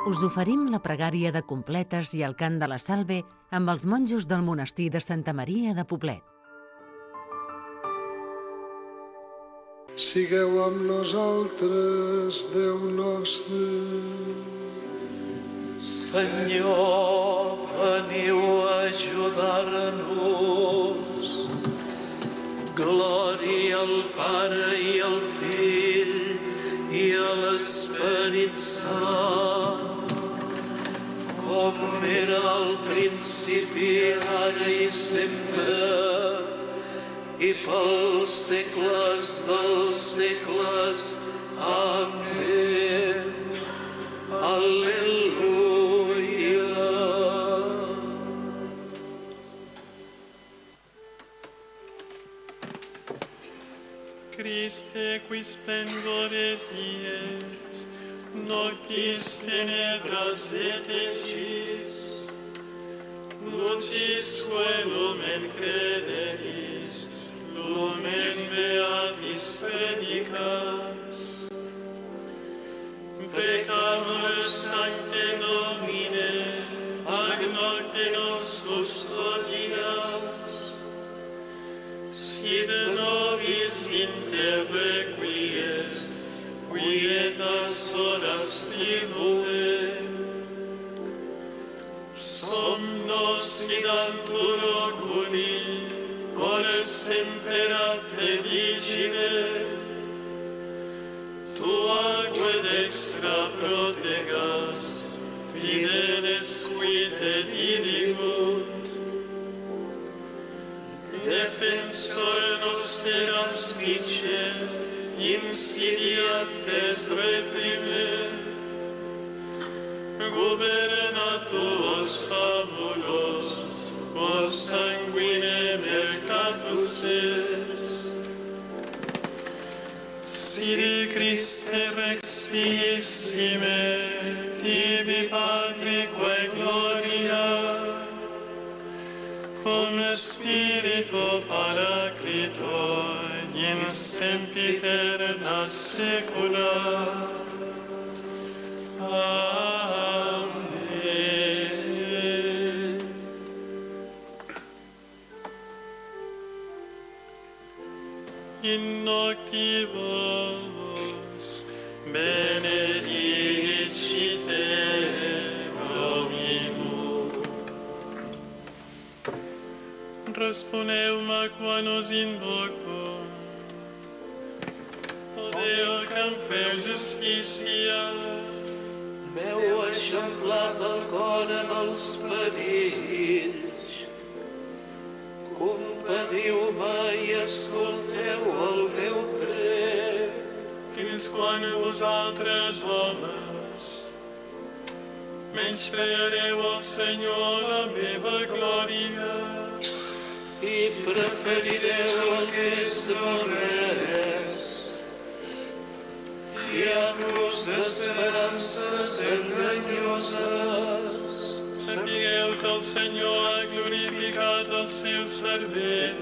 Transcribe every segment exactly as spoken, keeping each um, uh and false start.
us oferim la pregària de completes i el cant de la salve amb els monjos del monestir de Santa Maria de Poblet. Sigueu amb nosaltres, Déu nostre. Senyor, veniu a ajudar-nos. Glòria al Pare i al Fill i a l'Esperit Sant, com era al principi, ara i sempre, i pels segles dels segles. Amén. Al·leluia. Christe, qui splendore dies, noctis tenebras et exis, lucisque lumen crederis, lumen beatis predicas. Pecamur sancte Domine, ac nocte nos custodias, si de nobis inter requies, quietas horas tribue, somnos sidantur oculi, cor semperate vigile, tuaque dextra protegas, fideles qui te dirigut. Defensor noster aspice, insidiantes reprime, gubernatus fabulosus, quos sanguine mercatus est. Sire Christe Rex fiissime, tibi Patrique gloria, cum Spiritu Paraclito, in sempiterna secula. Amen. In noctibus benedicite Dominum. Responeu-me quan us invoco. O Déu, que em feu justícia. M'heu eixamplat el cor en els perills. Compadiu-me i escolteu el meu prec. Fins quan vosaltres, homes, menyspreareu el Senyor la meva glòria, i preferireu el que és no res, fiant-vos d'esperances enganyoses. Sapigueu que el Senyor ha glorificat el seu servent.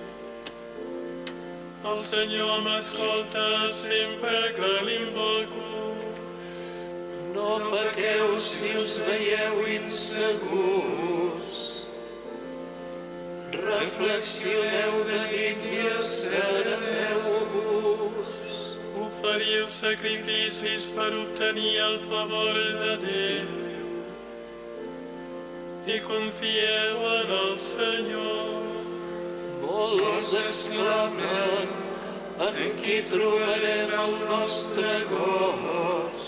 El Senyor m'escolta sempre que l'invoco. No pequeu si us veieu insegurs. Reflexioneu de nit i assereneu-vos. Oferiu sacrificis per obtenir el favor de Déu i confieu en el Senyor. Molts exclamen, en qui trobarem el nostre goig?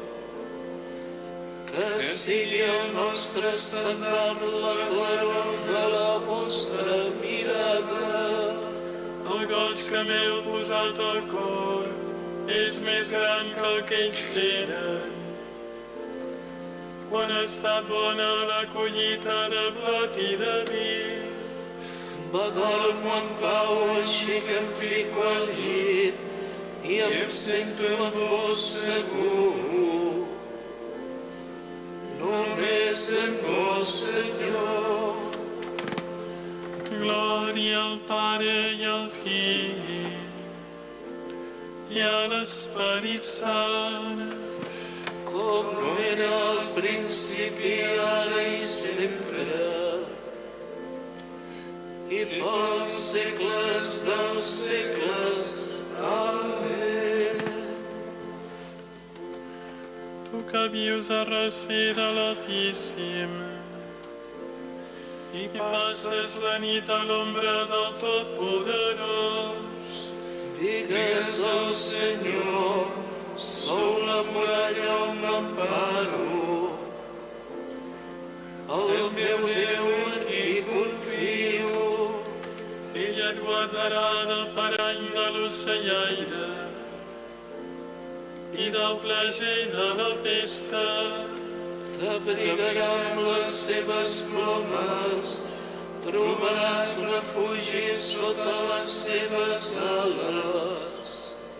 Que sigui el nostre semblant la claror de la vostra mirada. El goig que m'heu posat al cor és més gran que el que ells tenen. Quan ha estat bona la collita de blat i de vi, m'adormo en pau, així que em fico al llit i em sento en vos segur. Només en vos, Senyor. Glòria al Pare i al Fill i a l'Esperit Sant, com era al principi, ara i sempre, i pels segles dels segles. Amén. Tu que vius a recer de l'Altíssim i passes la nit a l'ombra del Totpoderós, digues al Senyor, sou la muralla on m'emparo. El meu Déu en qui confio. Ell et guardarà del parany de l'ocellaire i del flagell de la pesta. T'abrigarà amb les seves plomes, trobaràs refugi sota les seves ales.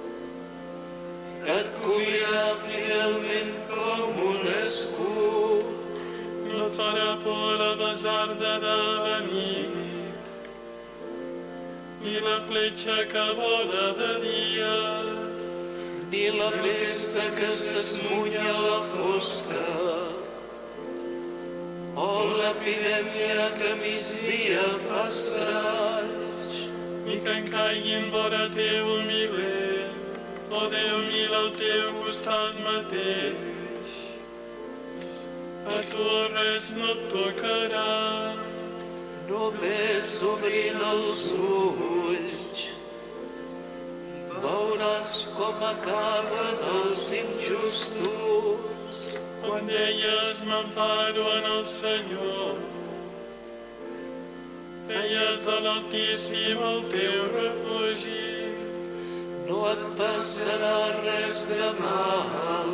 Et cobrirà fidelment com un escut. No et farà por la basarda de la nit, ni la fletxa que vola de dia, ni la pesta que s'esmunya a la fosca, o l'epidèmia que migdia fa estralls. ni que en caiguin vora teu un miler, o deu mil al teu costat mateix. A tu res no et tocarà. Només obrint els ulls veuràs com acaben els injustos. Quan deies m'emparo en el Senyor, feies a l'Altíssim el teu refugi. No et passarà res de mal,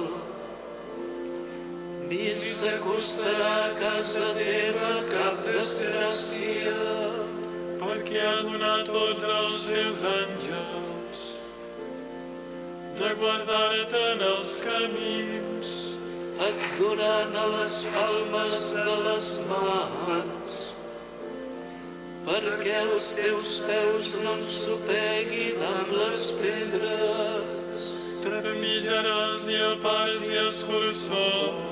ni s'acostarà a casa teva cap desgràcia. Perquè ha donat ordre als seus àngels de guardar-te en els camins. Et duran a les palmes de les mans, perquè els teus peus no ensopeguin amb les pedres. Trepitjaràs i apars i escurçons,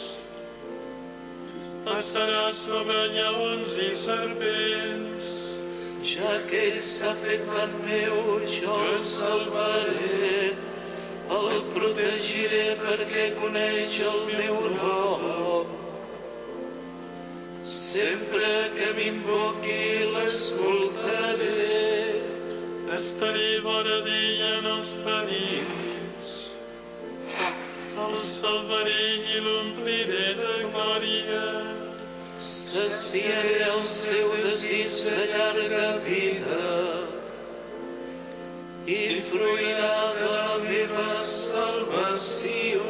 estaràs sobre lleons i serpents. Ja que ell s'ha fet tan meu, jo el salvaré, el protegiré perquè coneix el meu nom. Sempre que m'invoqui l'escoltaré. Estaré vora d'ell en els perills, el salvaré i l'ompliré de glòria. Saciaré el seu desig de llarga vida i fruirà de la meva salvació.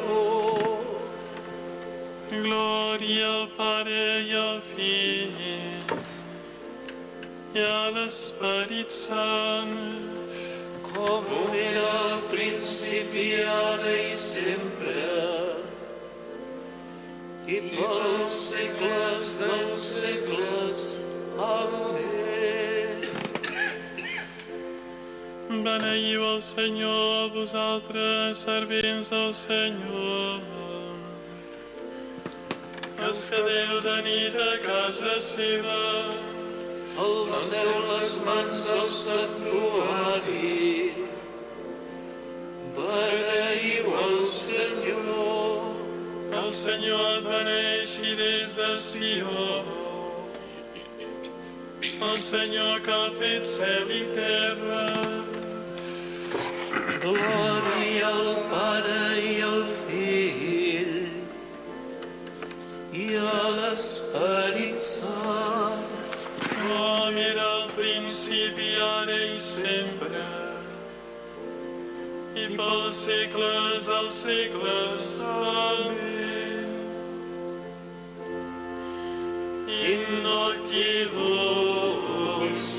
Glòria al Pare i al Fill i a l'Esperit Sant, com era al principi, ara i sempre, i pels segles dels segles. Amén. Beneieu el Senyor, vosaltres, servents del Senyor. Els que quedeu de nit a casa seva, alceu les mans al santuari. Beneieu el Senyor. el Senyor et beneixi des de Sió. El Senyor que ha fet cel i terra. Glòria al Pare i al Fill i a l'Esperit Sant. Com era al principi, ara i sempre, i pels segles dels segles. Amén. In noctibus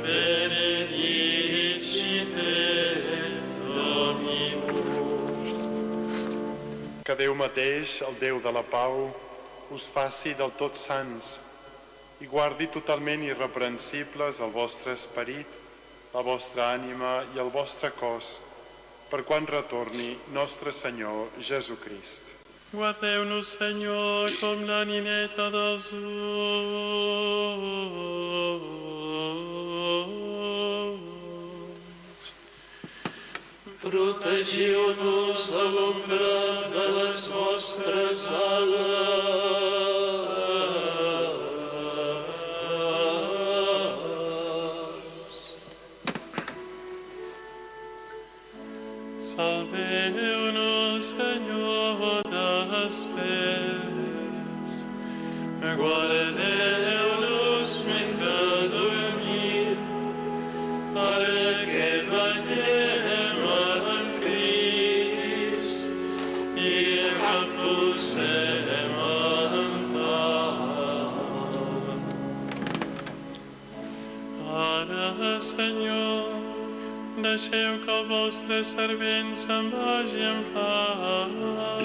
benedicite Dominus. Que Déu mateix, el Déu de la pau, us faci del tot sants i guardi totalment irreprensibles el vostre esperit, la vostra ànima i el vostre cos, per quan retorni nostre Senyor Jesucrist. Guardeu-nos, Senyor, com la nineta dels ulls. Protegiu-nos a l'ombra de les vostres ales. Salveu-nos, Senyor, després. Guardeu-nos mentre dormim, perquè veiem en Crist i reposem en pau. Ara, Senyor, deixeu que el vostre servent se'n vagi en pau,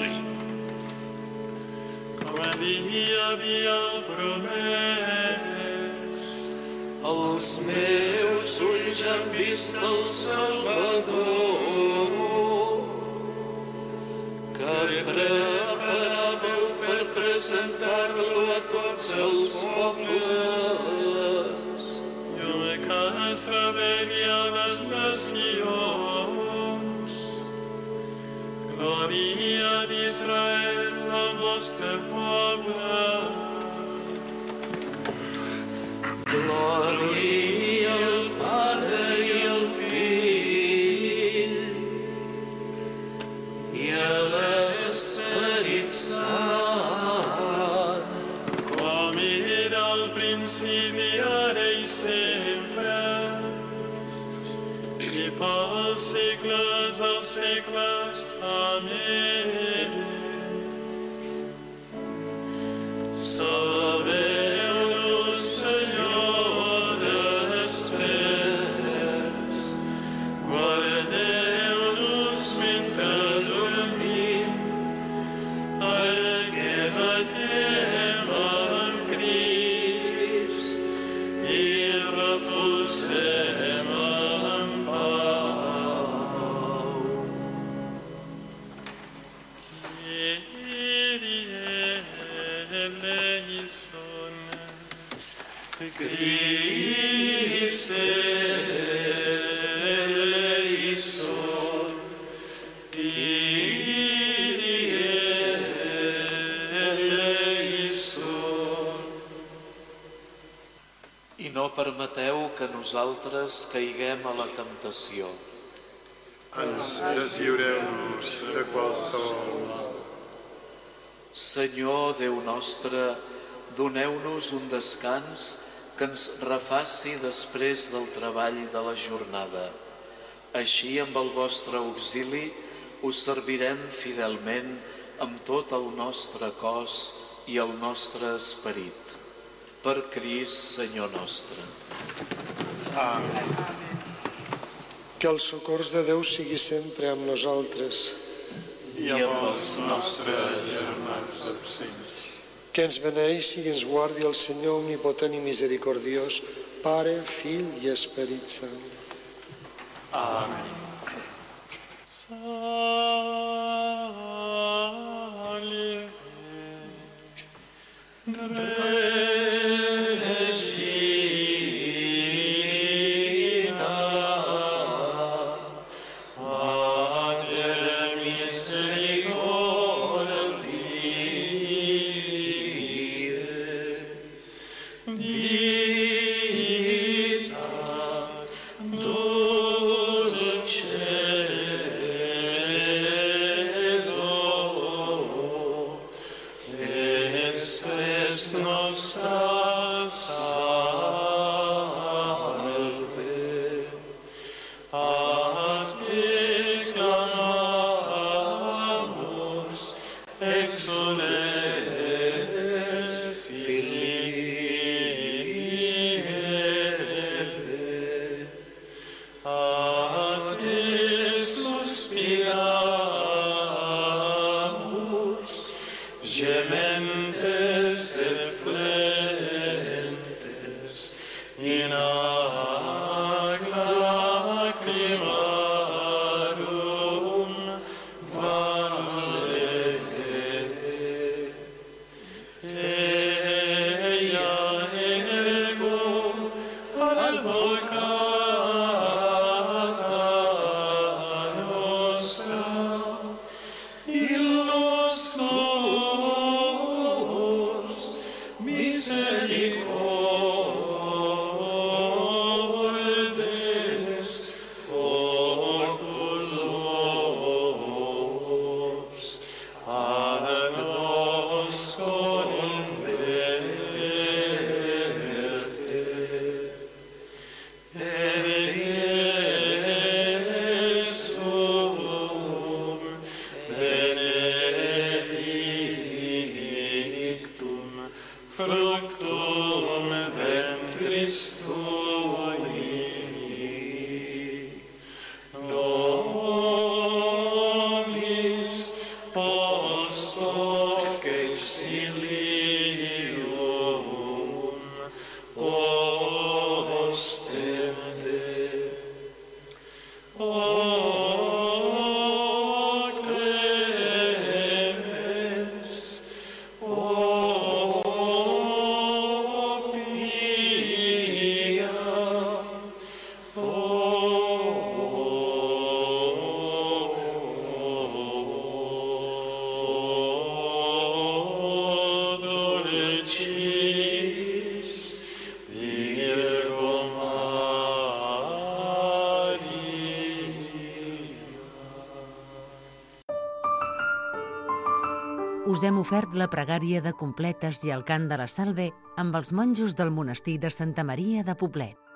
com a dia havia promès. Els meus ulls han vist el Salvador, que preparàveu per presentar-lo a tots els pobles. Llum que es reveli a les nacions. Glòria d'Israel, el vostre poble. Glòria al Pare i al Fill i a l'Esperit Sant, Com era al principi, ara i sempre, i pels segles dels segles. Amén. Salveu-nos, Senyor, després. Guardeu-nos mentre dormim, perquè veiem en Crist i reposem en pau. Kyrie eleison, Christe eleison, Kyrie eleison. I no permeteu que nosaltres caiguem a la temptació. Ens deslliureu-nos de qualsevol mal. Senyor Déu nostre, doneu-nos un descans que ens refaci després del treball de la jornada. Així, amb el vostre auxili, us servirem fidelment amb tot el nostre cos i el nostre esperit. Per Crist, Senyor nostre. Amén. Que el socors de Déu sigui sempre amb nosaltres. I amb els nostres germans absents. Que ens beneixi i ens guardi el Senyor omnipotent i misericordiós, Pare, Fill i Esperit Sant. Amén. Salve, hoc exilium ostende. O clemens, o pia, o dulcis Virgo Us hem ofert la pregària de completes i el cant de la salve amb els monjos del monestir de Santa Maria de Poblet.